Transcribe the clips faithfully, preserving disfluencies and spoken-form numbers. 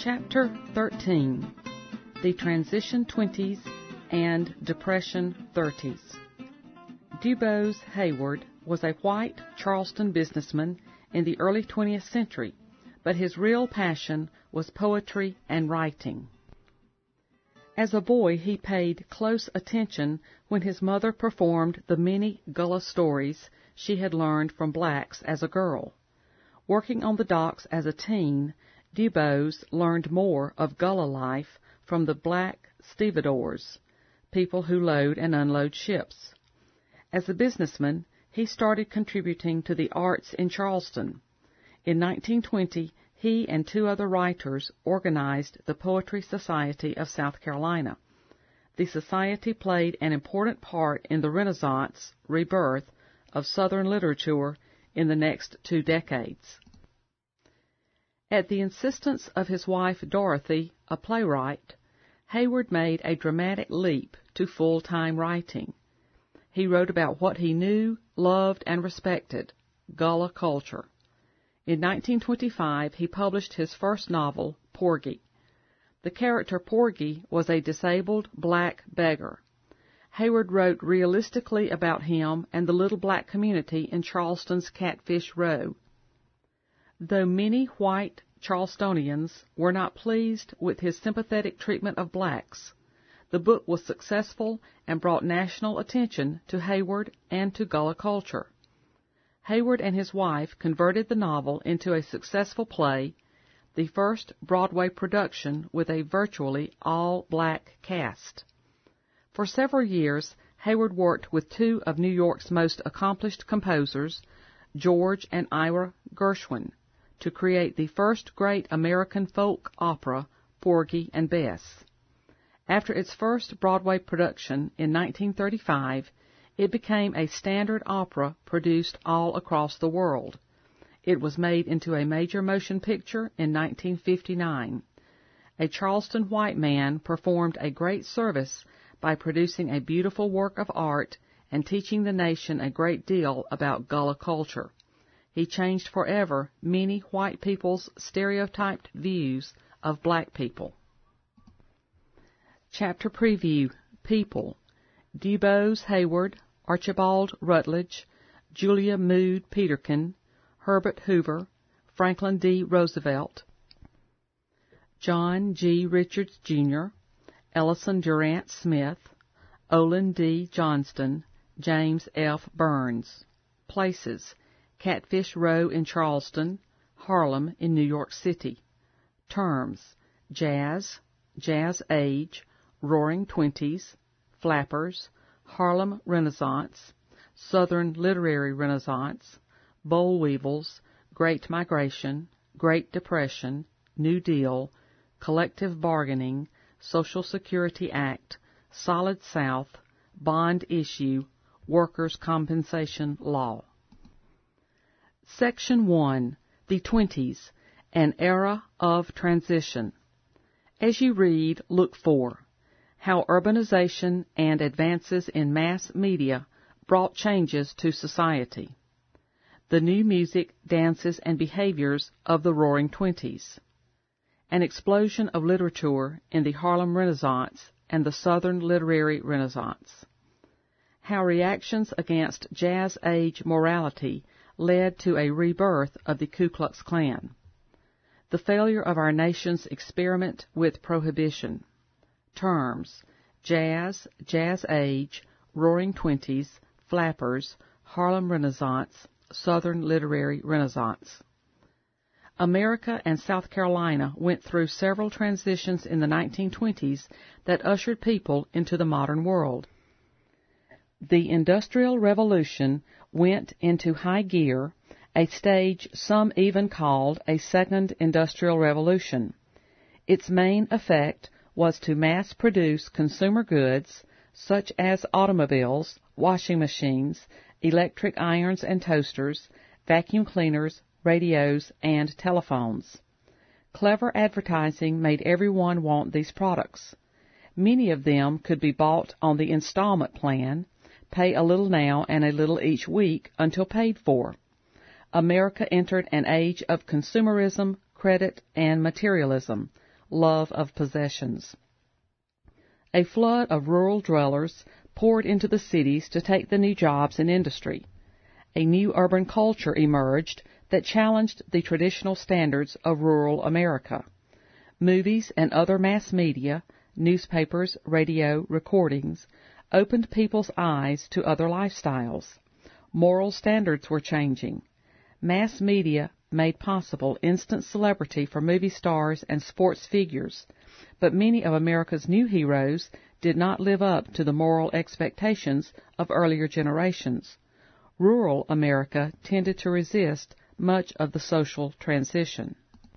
Chapter thirteen. The Transition Twenties and Depression Thirties. DuBose Heyward was a white Charleston businessman in the early twentieth century, but his real passion was poetry and writing. As a boy, he paid close attention when his mother performed the many Gullah stories she had learned from blacks as a girl. Working on the docks as a teen, DuBose learned more of Gullah life from the black stevedores, people who load and unload ships. As a businessman, he started contributing to the arts in Charleston. In nineteen twenty, he and two other writers organized the Poetry Society of South Carolina. The society played an important part in the Renaissance rebirth of Southern literature in the next two decades. At the insistence of his wife Dorothy, a playwright, Heyward made a dramatic leap to full-time writing. He wrote about what he knew, loved, and respected, Gullah culture. In nineteen twenty-five, he published his first novel, Porgy. The character Porgy was a disabled black beggar. Heyward wrote realistically about him and the little black community in Charleston's Catfish Row. Though many white Charlestonians were not pleased with his sympathetic treatment of blacks, the book was successful and brought national attention to Heyward and to Gullah culture. Heyward and his wife converted the novel into a successful play, the first Broadway production with a virtually all-black cast. For several years, Heyward worked with two of New York's most accomplished composers, George and Ira Gershwin, to create the first great American folk opera, Porgy and Bess. After its first Broadway production in nineteen thirty-five, it became a standard opera produced all across the world. It was made into a major motion picture in nineteen fifty-nine. A Charleston white man performed a great service by producing a beautiful work of art and teaching the nation a great deal about Gullah culture. He changed forever many white people's stereotyped views of black people. Chapter Preview. People. DuBose Heyward, Archibald Rutledge, Julia Mood Peterkin, Herbert Hoover, Franklin D. Roosevelt, John G. Richards, Junior, Ellison Durant Smith, Olin D. Johnston, James F. Burns. Places: Catfish Row in Charleston, Harlem in New York City. Terms: jazz, jazz age, roaring twenties, flappers, Harlem Renaissance, Southern Literary Renaissance, boll weevils, Great Migration, Great Depression, New Deal, collective bargaining, Social Security Act, Solid South, bond issue, workers' compensation law. Section one. The Twenties, an Era of Transition. As you read, look for how urbanization and advances in mass media brought changes to society. The new music, dances, and behaviors of the Roaring Twenties. An explosion of literature in the Harlem Renaissance and the Southern Literary Renaissance. How reactions against Jazz Age morality led to a rebirth of the Ku Klux Klan. The failure of our nation's experiment with prohibition. Terms: jazz, jazz age, roaring twenties, flappers, Harlem Renaissance, Southern Literary Renaissance. America and South Carolina went through several transitions in the nineteen twenties that ushered people into the modern world. The Industrial Revolution went into high gear, a stage some even called a second industrial revolution. Its main effect was to mass-produce consumer goods such as automobiles, washing machines, electric irons and toasters, vacuum cleaners, radios, and telephones. Clever advertising made everyone want these products. Many of them could be bought on the installment plan, pay a little now and a little each week until paid for. America entered an age of consumerism, credit, and materialism, love of possessions. A flood of rural dwellers poured into the cities to take the new jobs in industry. A new urban culture emerged that challenged the traditional standards of rural America. Movies and other mass media, newspapers, radio, recordings, opened people's eyes to other lifestyles. Moral standards were changing. Mass media made possible instant celebrity for movie stars and sports figures, but many of America's new heroes did not live up to the moral expectations of earlier generations. Rural America tended to resist much of the social transition.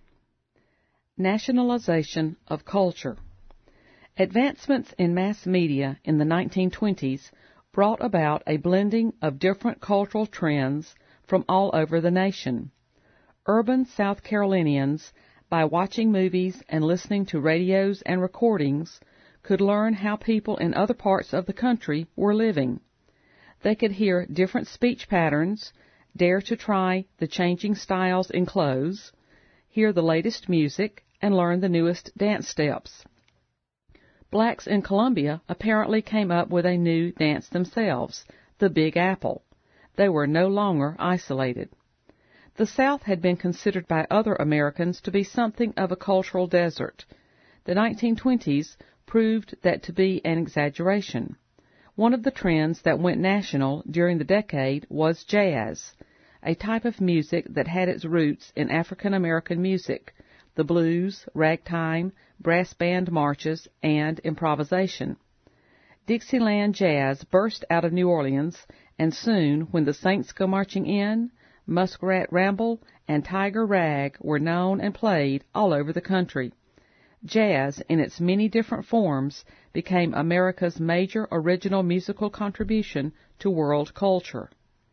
Nationalization of culture. Advancements in mass media in the nineteen twenties brought about a blending of different cultural trends from all over the nation. Urban South Carolinians, by watching movies and listening to radios and recordings, could learn how people in other parts of the country were living. They could hear different speech patterns, dare to try the changing styles in clothes, hear the latest music, and learn the newest dance steps. Blacks in Columbia apparently came up with a new dance themselves, the Big Apple. They were no longer isolated. The South had been considered by other Americans to be something of a cultural desert. The nineteen twenties proved that to be an exaggeration. One of the trends that went national during the decade was jazz, a type of music that had its roots in African American music, the blues, ragtime, brass band marches, and improvisation. Dixieland jazz burst out of New Orleans, and soon, when the Saints Go Marching In, Muskrat Ramble, and Tiger Rag were known and played all over the country. Jazz, in its many different forms, became America's major original musical contribution to world culture.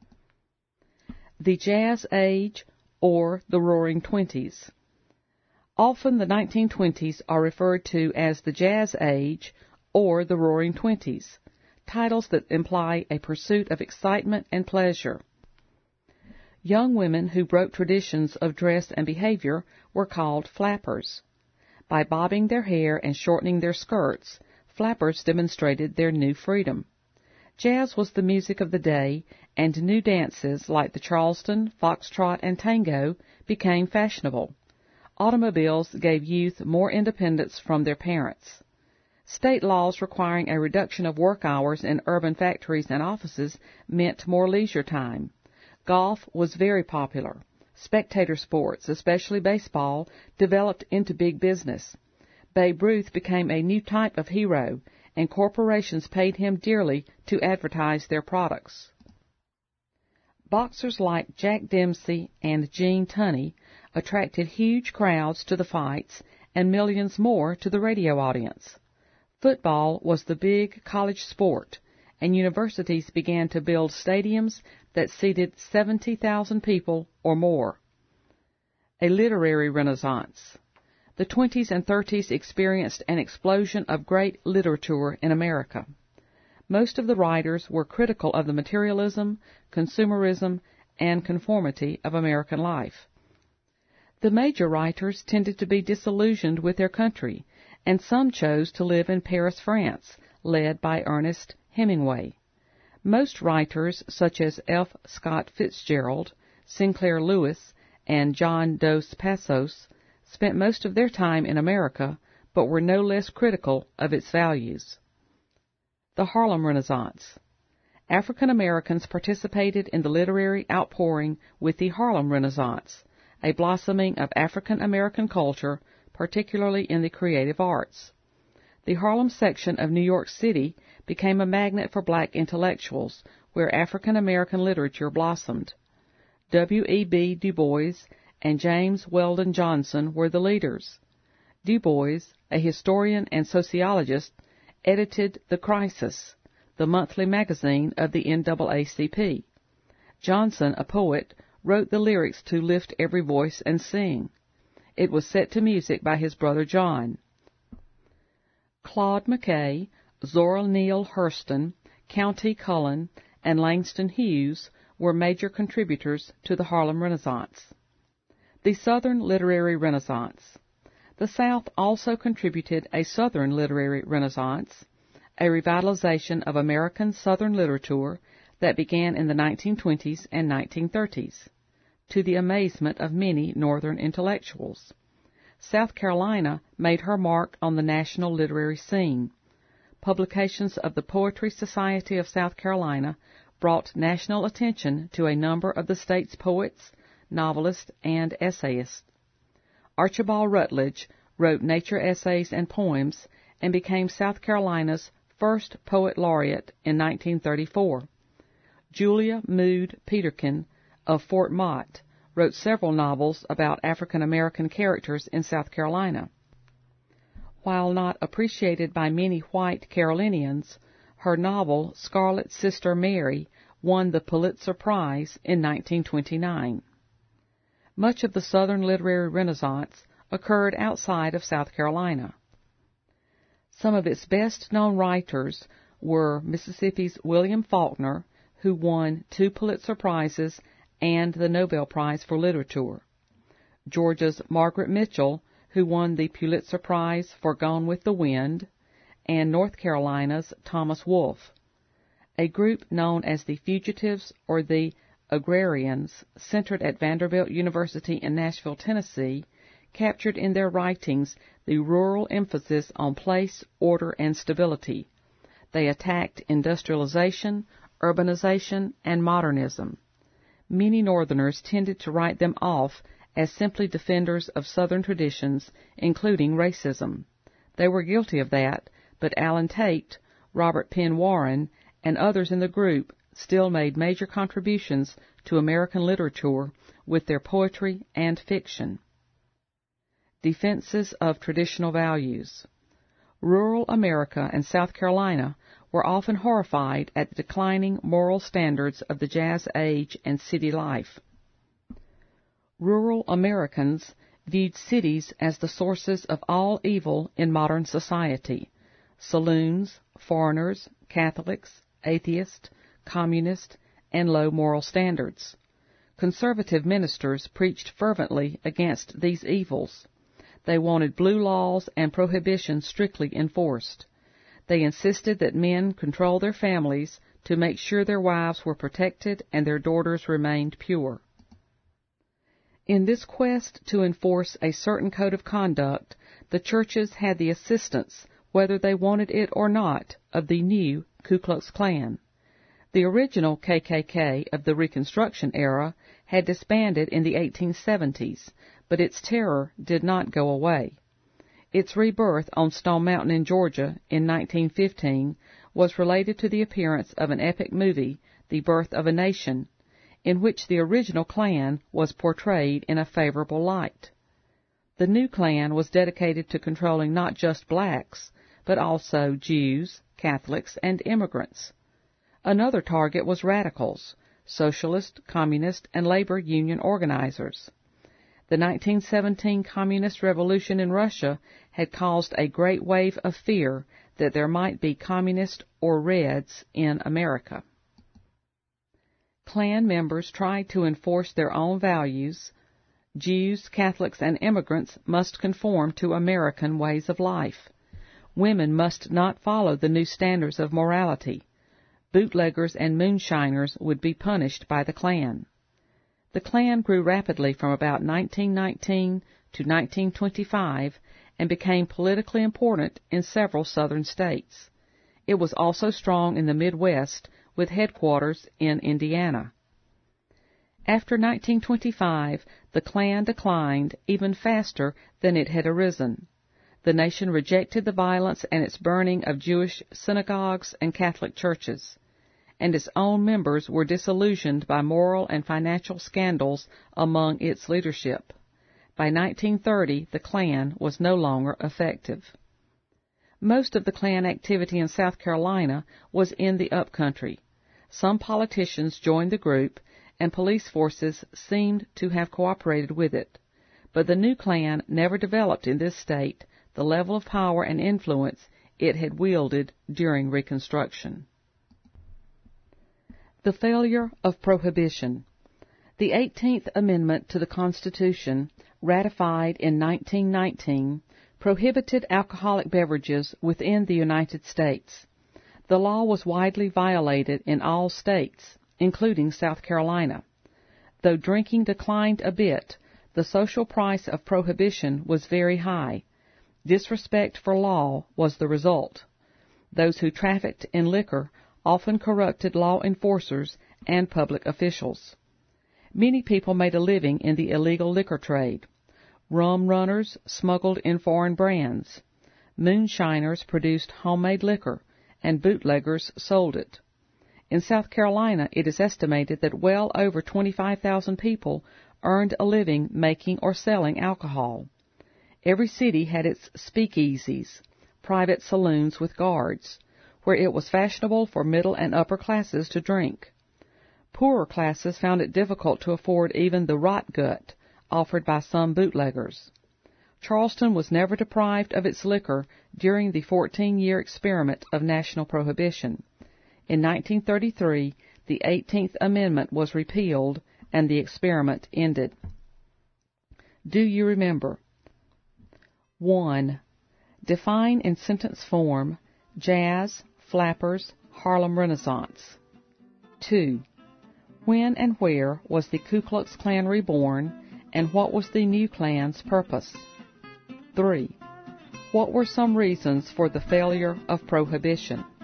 The Jazz Age, or the Roaring Twenties. Often the nineteen twenties are referred to as the Jazz Age or the Roaring Twenties, titles that imply a pursuit of excitement and pleasure. Young women who broke traditions of dress and behavior were called flappers. By bobbing their hair and shortening their skirts, flappers demonstrated their new freedom. Jazz was the music of the day, and new dances like the Charleston, foxtrot, and tango became fashionable. Automobiles gave youth more independence from their parents. State laws requiring a reduction of work hours in urban factories and offices meant more leisure time. Golf was very popular. Spectator sports, especially baseball, developed into big business. Babe Ruth became a new type of hero, and corporations paid him dearly to advertise their products. Boxers like Jack Dempsey and Gene Tunney attracted huge crowds to the fights and millions more to the radio audience. Football was the big college sport, and universities began to build stadiums that seated seventy thousand people or more. A literary renaissance. The twenties and thirties experienced an explosion of great literature in America. Most of the writers were critical of the materialism, consumerism, and conformity of American life. The major writers tended to be disillusioned with their country, and some chose to live in Paris, France, led by Ernest Hemingway. Most writers, such as F. Scott Fitzgerald, Sinclair Lewis, and John Dos Passos, spent most of their time in America, but were no less critical of its values. The Harlem Renaissance. African Americans participated in the literary outpouring with the Harlem Renaissance, a blossoming of African American culture, particularly in the creative arts. The Harlem section of New York City became a magnet for black intellectuals, where African American literature blossomed. W E B Du Bois and James Weldon Johnson were the leaders. Du Bois, a historian and sociologist, edited The Crisis, the monthly magazine of the N double A C P. Johnson, a poet, wrote the lyrics to Lift Every Voice and Sing. It was set to music by his brother John. Claude McKay, Zora Neale Hurston, Countee Cullen, and Langston Hughes were major contributors to the Harlem Renaissance. The Southern Literary Renaissance. The South also contributed a Southern literary renaissance, a revitalization of American Southern literature that began in the nineteen twenties and nineteen thirties, to the amazement of many Northern intellectuals. South Carolina made her mark on the national literary scene. Publications of the Poetry Society of South Carolina brought national attention to a number of the state's poets, novelists, and essayists. Archibald Rutledge wrote nature essays and poems and became South Carolina's first poet laureate in nineteen thirty-four. Julia Mood Peterkin of Fort Mott wrote several novels about African American characters in South Carolina. While not appreciated by many white Carolinians, her novel Scarlet Sister Mary won the Pulitzer Prize in nineteen twenty-nine. Much of the Southern literary renaissance occurred outside of South Carolina. Some of its best-known writers were Mississippi's William Faulkner, who won two Pulitzer Prizes and the Nobel Prize for Literature, Georgia's Margaret Mitchell, who won the Pulitzer Prize for Gone with the Wind, and North Carolina's Thomas Wolfe. A group known as the Fugitives or the Agrarians, centered at Vanderbilt University in Nashville, Tennessee, captured in their writings the rural emphasis on place, order, and stability. They attacked industrialization, urbanization, and modernism. Many Northerners tended to write them off as simply defenders of Southern traditions, including racism. They were guilty of that, but Allen Tate, Robert Penn Warren, and others in the group still made major contributions to American literature with their poetry and fiction. Defenses of traditional values. Rural America and South Carolina were often horrified at the declining moral standards of the Jazz Age and city life. Rural Americans viewed cities as the sources of all evil in modern society. Saloons, foreigners, Catholics, atheists, communists, and low moral standards. Conservative ministers preached fervently against these evils. They wanted blue laws and prohibitions strictly enforced. They insisted that men control their families to make sure their wives were protected and their daughters remained pure. In this quest to enforce a certain code of conduct, the churches had the assistance, whether they wanted it or not, of the new Ku Klux Klan. The original K K K of the Reconstruction era had disbanded in the eighteen seventies, but its terror did not go away. Its rebirth on Stone Mountain in Georgia in nineteen fifteen was related to the appearance of an epic movie, The Birth of a Nation, in which the original Klan was portrayed in a favorable light. The new Klan was dedicated to controlling not just blacks, but also Jews, Catholics, and immigrants. Another target was radicals, socialist, communist, and labor union organizers. The nineteen seventeen Communist Revolution in Russia had caused a great wave of fear that there might be communist or Reds in America. Klan members tried to enforce their own values. Jews, Catholics, and immigrants must conform to American ways of life. Women must not follow the new standards of morality. Bootleggers and moonshiners would be punished by the Klan. The Klan grew rapidly from about nineteen nineteen to nineteen twenty-five and became politically important in several southern states. It was also strong in the Midwest, with headquarters in Indiana. After nineteen twenty-five, the Klan declined even faster than it had arisen. The nation rejected the violence and its burning of Jewish synagogues and Catholic churches, and its own members were disillusioned by moral and financial scandals among its leadership. By nineteen thirty, the Klan was no longer effective. Most of the Klan activity in South Carolina was in the upcountry. Some politicians joined the group, and police forces seemed to have cooperated with it. But the new Klan never developed in this state the level of power and influence it had wielded during Reconstruction. The failure of Prohibition. The eighteenth Amendment to the Constitution ratified in nineteen nineteen, prohibited alcoholic beverages within the United States. The law was widely violated in all states, including South Carolina. Though drinking declined a bit, the social price of prohibition was very high. Disrespect for law was the result. Those who trafficked in liquor often corrupted law enforcers and public officials. Many people made a living in the illegal liquor trade. Rum runners smuggled in foreign brands. Moonshiners produced homemade liquor, and bootleggers sold it. In South Carolina, it is estimated that well over twenty-five thousand people earned a living making or selling alcohol. Every city had its speakeasies, private saloons with guards, where it was fashionable for middle and upper classes to drink. Poorer classes found it difficult to afford even the rot gut offered by some bootleggers. Charleston was never deprived of its liquor during the fourteen-year experiment of national prohibition. In nineteen thirty-three, the eighteenth Amendment was repealed and the experiment ended. Do you remember? one. Define in sentence form jazz, flappers, Harlem Renaissance. two. When and where was the Ku Klux Klan reborn, and what was the new Klan's purpose? three. What were some reasons for the failure of prohibition?